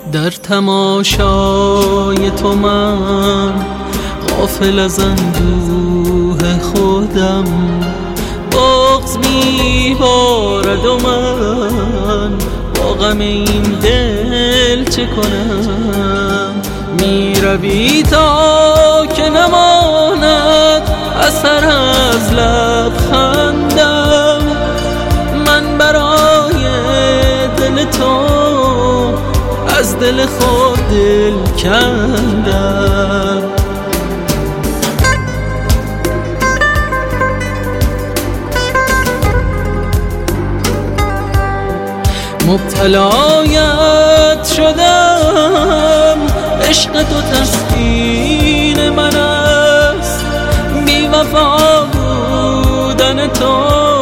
در تماشای تو من غافل از اندوه خودم، بغض میبارد و من با غم این دل چه کنم؟ میروی تا که نماند اثر از لبخندم، من برای دل تو از دل خود دل کندم. مبتلایت شدم، عشق تو تسکین من است، بی وفا بودن تو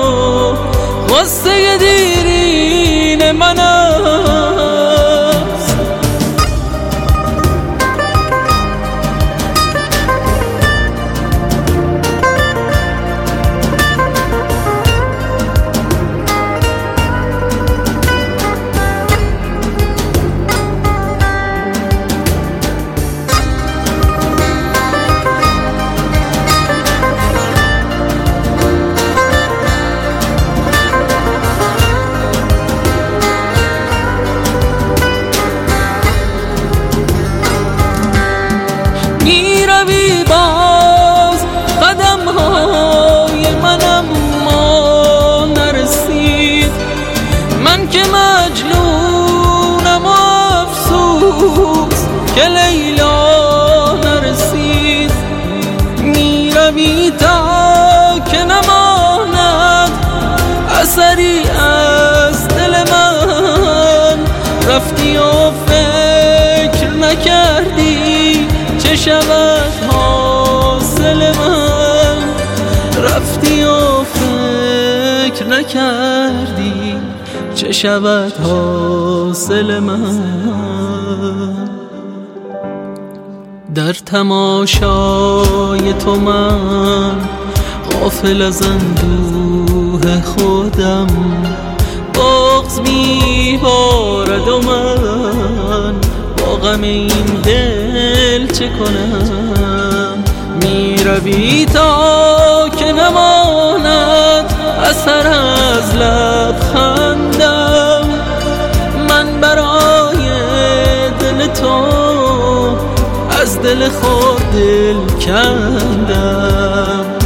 غصه دیرین من است. میروی باز قدم های منم ما نرسید، من که مجنونم و افسوس که لیلا نرسید. میروی تا که نماند اثری از دل من، رفتی و فکر نکردی چه شود حاصل من، رفتی و فکر نکردی چه شود حاصل من. در تماشای تو من غافل از اندوه خودم، بغض میبارد و من با غم این دل چه کنم؟ میروی تا که نماند اثر از لبخندم، من برای دل تو از دل خود دل کندم.